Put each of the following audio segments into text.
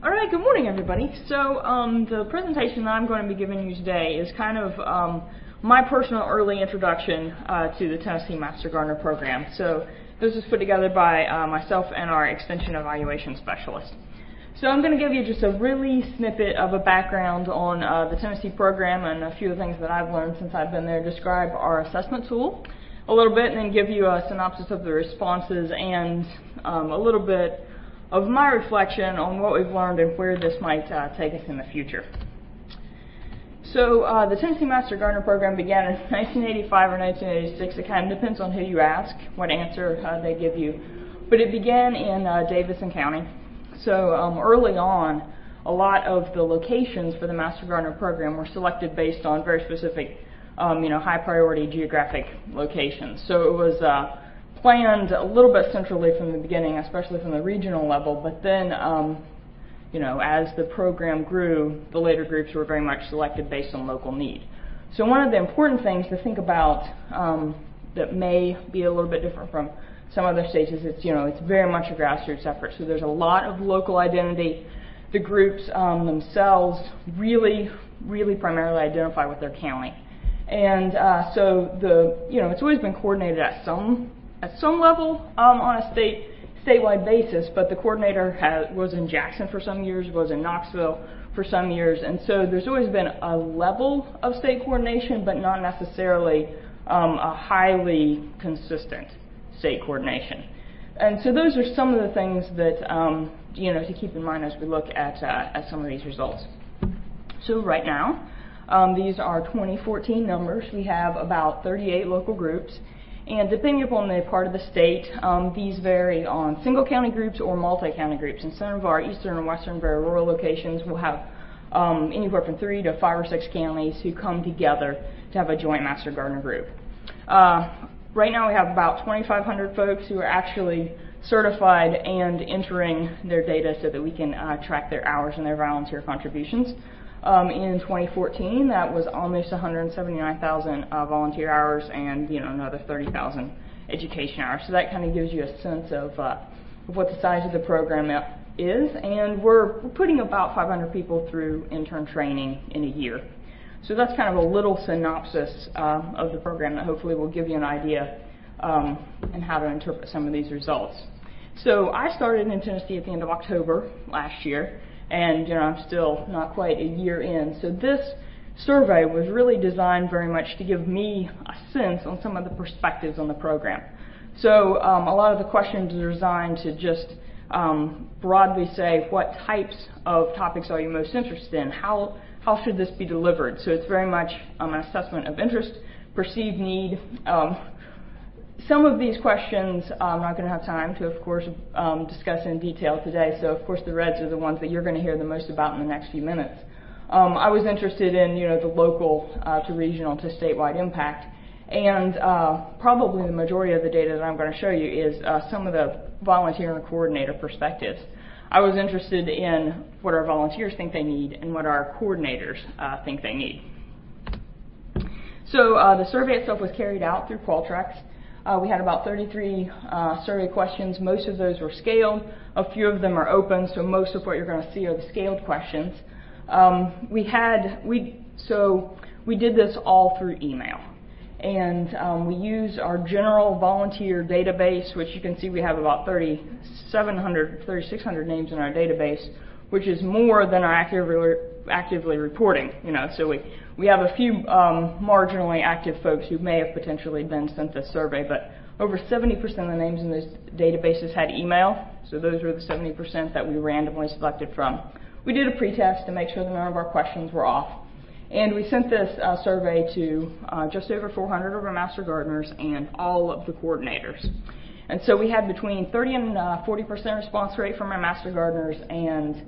All right, good morning, everybody. So the presentation that I'm going to be giving you today is kind of my personal early introduction to the Tennessee Master Gardener program. So this was put together by myself and our Extension Evaluation Specialist. So I'm going to give you just a really snippet of a background on the Tennessee program and a few of the things that I've learned since I've been there, describe our assessment tool a little bit, and then give you a synopsis of the responses and a little bit of my reflection on what we've learned and where this might take us in the future. So the Tennessee Master Gardener program began in 1985 or 1986. It kind of depends on who you ask, what answer they give you. But it began in Davidson County. So early on, a lot of the locations for the Master Gardener program were selected based on very specific, high priority geographic locations. So it was planned a little bit centrally from the beginning, especially from the regional level, but then, as the program grew, the later groups were very much selected based on local need. So one of the important things to think about that may be a little bit different from some other states is it's very much a grassroots effort. So there's a lot of local identity. The groups themselves really primarily identify with their county. And so it's always been coordinated at some level on a statewide basis, but the coordinator was in Jackson for some years, was in Knoxville for some years, and so there's always been a level of state coordination, but not necessarily a highly consistent state coordination. And so those are some of the things that to keep in mind as we look at some of these results. So right now, these are 2014 numbers. We have about 38 local groups. And depending upon the part of the state, these vary on single county groups or multi-county groups. And some of our eastern and western very rural locations will have anywhere from 3 to 5 or 6 counties who come together to have a joint Master Gardener group. Right now we have about 2,500 folks who are actually certified and entering their data so that we can track their hours and their volunteer contributions. In 2014, that was almost 179,000 volunteer hours and another 30,000 education hours. So that kind of gives you a sense of what the size of the program is, and we're putting about 500 people through intern training in a year. So that's kind of a little synopsis of the program that hopefully will give you an idea and how to interpret some of these results. So I started in Tennessee at the end of October last year. And I'm still not quite a year in. So this survey was really designed very much to give me a sense on some of the perspectives on the program. So a lot of the questions are designed to just broadly say what types of topics are you most interested in? How should this be delivered? So it's very much an assessment of interest, perceived need. Some of these questions I'm not going to have time to, of course, discuss in detail today. So, of course, the reds are the ones that you're going to hear the most about in the next few minutes. I was interested in, the local to regional to statewide impact. And probably the majority of the data that I'm going to show you is some of the volunteer and coordinator perspectives. I was interested in what our volunteers think they need and what our coordinators think they need. So the survey itself was carried out through Qualtrics. We had about 33 survey questions. Most of those were scaled. A few of them are open, so most of what you're going to see are the scaled questions. We did this all through email. And we used our general volunteer database, which you can see we have about 3,600 names in our database, which is more than our actively reporting. So we have a few marginally active folks who may have potentially been sent this survey, but over 70% of the names in those databases had email, so those were the 70% that we randomly selected from. We did a pretest to make sure that none of our questions were off, and we sent this survey to just over 400 of our Master Gardeners and all of the coordinators. And so we had between 30 and 40% response rate from our Master Gardeners and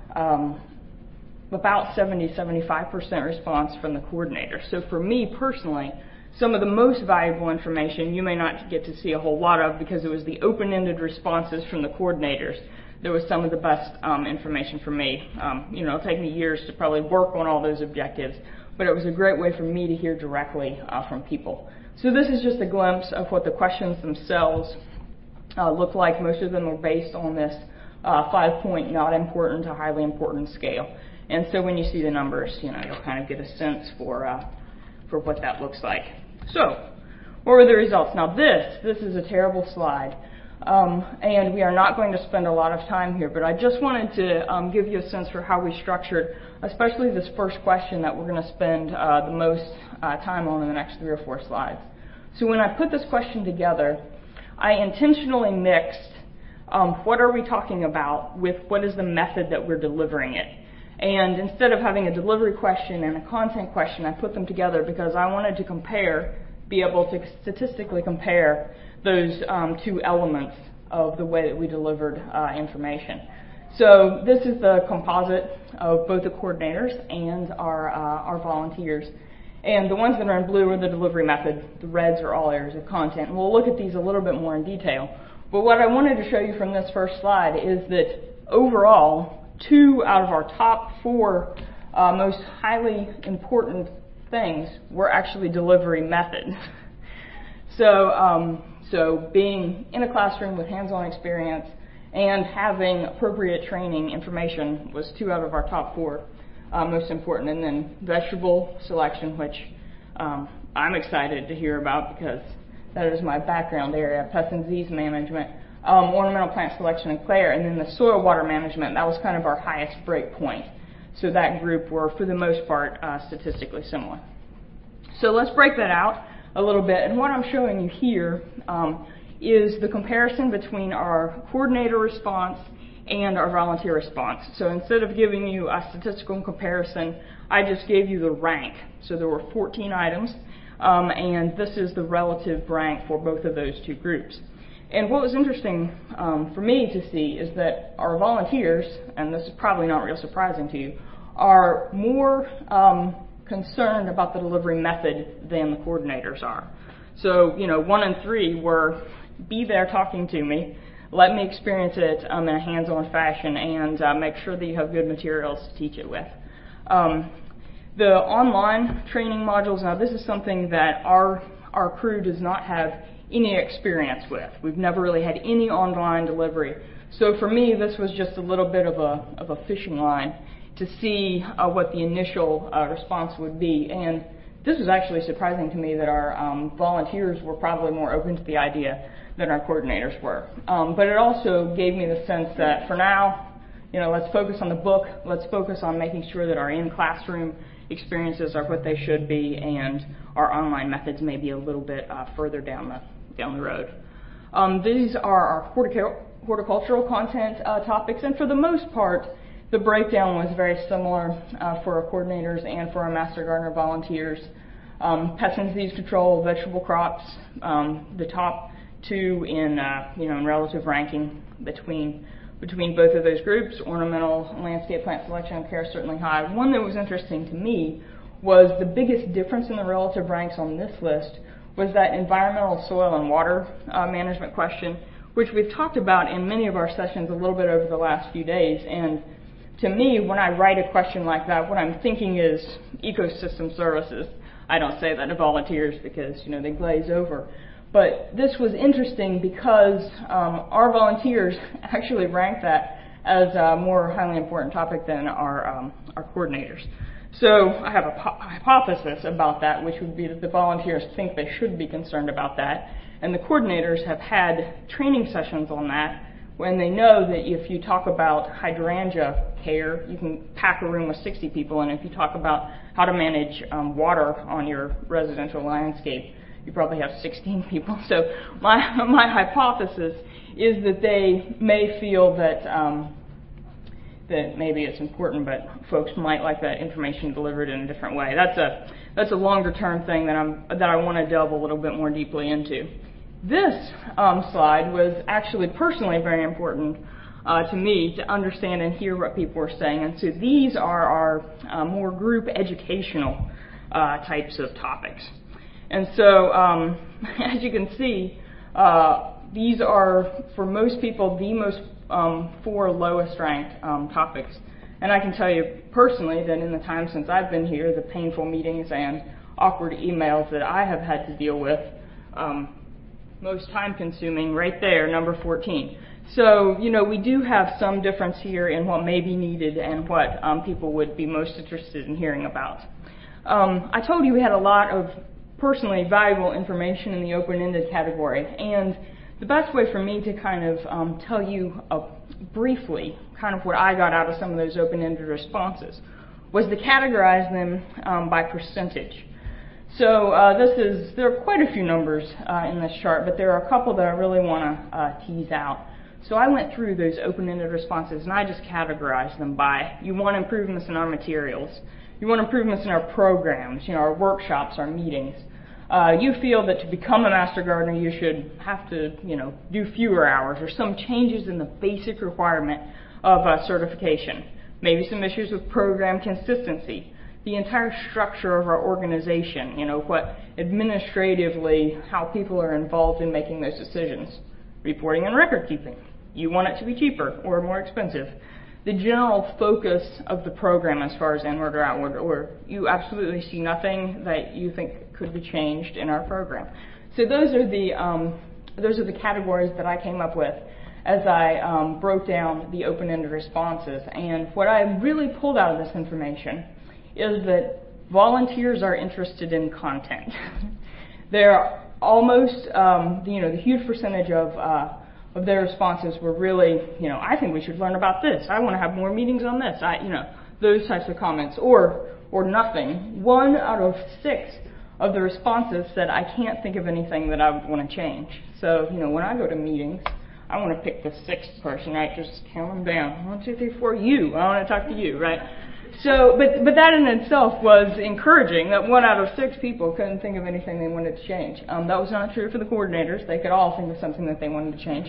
about 70-75% response from the coordinators. So for me personally, some of the most valuable information you may not get to see a whole lot of because it was the open-ended responses from the coordinators. There was some of the best information for me. It'll take me years to probably work on all those objectives, but it was a great way for me to hear directly from people. So this is just a glimpse of what the questions themselves look like. Most of them are based on this 5-point not important to highly important scale. And so when you see the numbers, you'll kind of get a sense for what that looks like. So, what were the results? Now this is a terrible slide, and we are not going to spend a lot of time here, but I just wanted to give you a sense for how we structured, especially this first question that we're going to spend the most time on in the next 3 or 4 slides. So when I put this question together, I intentionally mixed what are we talking about with what is the method that we're delivering it. And instead of having a delivery question and a content question, I put them together because I wanted to be able to statistically compare those 2 elements of the way that we delivered information. So this is the composite of both the coordinators and our volunteers. And the ones that are in blue are the delivery method. The reds are all areas of content. And we'll look at these a little bit more in detail. But what I wanted to show you from this first slide is that overall, 2 out of our top 4 most highly important things were actually delivery methods. So being in a classroom with hands-on experience and having appropriate training information was 2 out of our top 4 most important. And then vegetable selection, which I'm excited to hear about because that is my background area, pest and disease management, ornamental plant selection and care, and then the soil water management, that was kind of our highest break point. So that group were, for the most part, statistically similar. So let's break that out a little bit, and what I'm showing you here is the comparison between our coordinator response and our volunteer response. So instead of giving you a statistical comparison, I just gave you the rank. So there were 14 items, and this is the relative rank for both of those 2 groups. And what was interesting for me to see is that our volunteers, and this is probably not real surprising to you, are more concerned about the delivery method than the coordinators are. So, 1 and 3 were, be there talking to me, let me experience it in a hands-on fashion, and make sure that you have good materials to teach it with. The online training modules, now this is something that our crew does not have any experience with. We've never really had any online delivery. So for me, this was just a little bit of a fishing line to see what the initial response would be. And this was actually surprising to me that our volunteers were probably more open to the idea than our coordinators were. But it also gave me the sense that for now, let's focus on the book, let's focus on making sure that our in-classroom experiences are what they should be, and our online methods may be a little bit further down the road. These are our horticultural content topics, and for the most part, the breakdown was very similar for our coordinators and for our Master Gardener volunteers. Pest and disease control, vegetable crops, the top 2 in relative ranking between both of those groups. Ornamental landscape plant selection and care certainly high. One that was interesting to me was the biggest difference in the relative ranks on this list was that environmental soil and water management question, which we've talked about in many of our sessions a little bit over the last few days. And to me, when I write a question like that, what I'm thinking is ecosystem services. I don't say that to volunteers because, they glaze over. But this was interesting because our volunteers actually ranked that as a more highly important topic than our coordinators. So I have a hypothesis about that, which would be that the volunteers think they should be concerned about that, and the coordinators have had training sessions on that when they know that if you talk about hydrangea care, you can pack a room with 60 people, and if you talk about how to manage water on your residential landscape, you probably have 16 people. So my hypothesis is that they may feel that that maybe it's important, but folks might like that information delivered in a different way. That's a longer term thing that I want to delve a little bit more deeply into. This slide was actually personally very important to me to understand and hear what people were saying. And so these are our more group educational types of topics. And so as you can see, these are, for most people, the most 4 lowest ranked topics. And I can tell you personally that in the time since I've been here, the painful meetings and awkward emails that I have had to deal with, most time consuming, right there, number 14. So, we do have some difference here in what may be needed and what people would be most interested in hearing about. I told you we had a lot of personally valuable information in the open-ended category, and the best way for me to kind of tell you briefly kind of what I got out of some of those open-ended responses was to categorize them by percentage. So there are quite a few numbers in this chart, but there are a couple that I really want to tease out. So I went through those open-ended responses and I just categorized them by, you want improvements in our materials, you want improvements in our programs, our workshops, our meetings. You feel that to become a Master Gardener you should have to, do fewer hours or some changes in the basic requirement of certification. Maybe some issues with program consistency, the entire structure of our organization, what administratively, how people are involved in making those decisions. Reporting and record keeping. You want it to be cheaper or more expensive. The general focus of the program as far as inward or outward, or you absolutely see nothing that you think could be changed in our program. So those are the categories that I came up with as I broke down the open-ended responses. And what I really pulled out of this information is that volunteers are interested in content. They're almost, the huge percentage of their responses were really, I think we should learn about this. I want to have more meetings on this. Those types of comments, or nothing. 1 out of 6 of the responses said, I can't think of anything that I would want to change. So, when I go to meetings, I want to pick the 6th person, right? Just count them down. 1, 2, 3, 4, you. I want to talk to you, right? So, but that in itself was encouraging, that 1 out of 6 people couldn't think of anything they wanted to change. That was not true for the coordinators. They could all think of something that they wanted to change.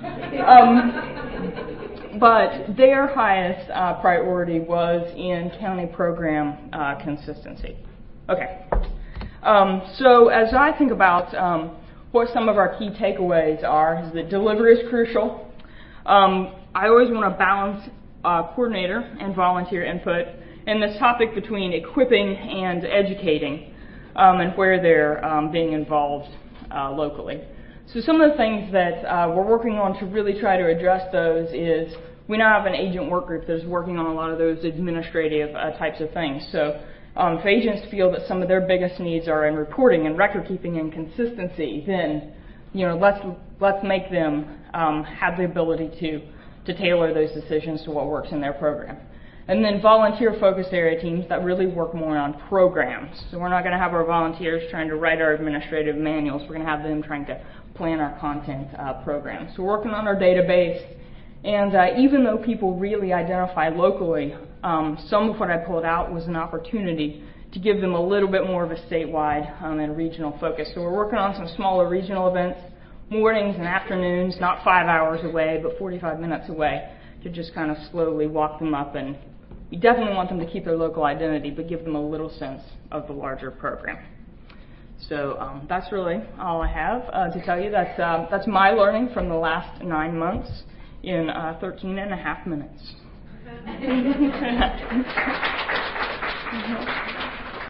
But their highest priority was in county program consistency. Okay. So as I think about what some of our key takeaways are, is that delivery is crucial. I always want to balance coordinator and volunteer input in this topic between equipping and educating and where they're being involved locally. So some of the things that we're working on to really try to address those is we now have an agent work group that's working on a lot of those administrative types of things. So if agents feel that some of their biggest needs are in reporting and record keeping and consistency, then let's make them have the ability to tailor those decisions to what works in their program. And then volunteer focus area teams that really work more on programs. So we're not going to have our volunteers trying to write our administrative manuals. We're going to have them trying to plan our content programs. So we're working on our database. And even though people really identify locally, some of what I pulled out was an opportunity to give them a little bit more of a statewide and regional focus. So we're working on some smaller regional events, mornings and afternoons, not 5 hours away, but 45 minutes away, to just kind of slowly walk them up. And we definitely want them to keep their local identity, but give them a little sense of the larger program. So that's really all I have to tell you. That's my learning from the last 9 months in 13 and a half minutes.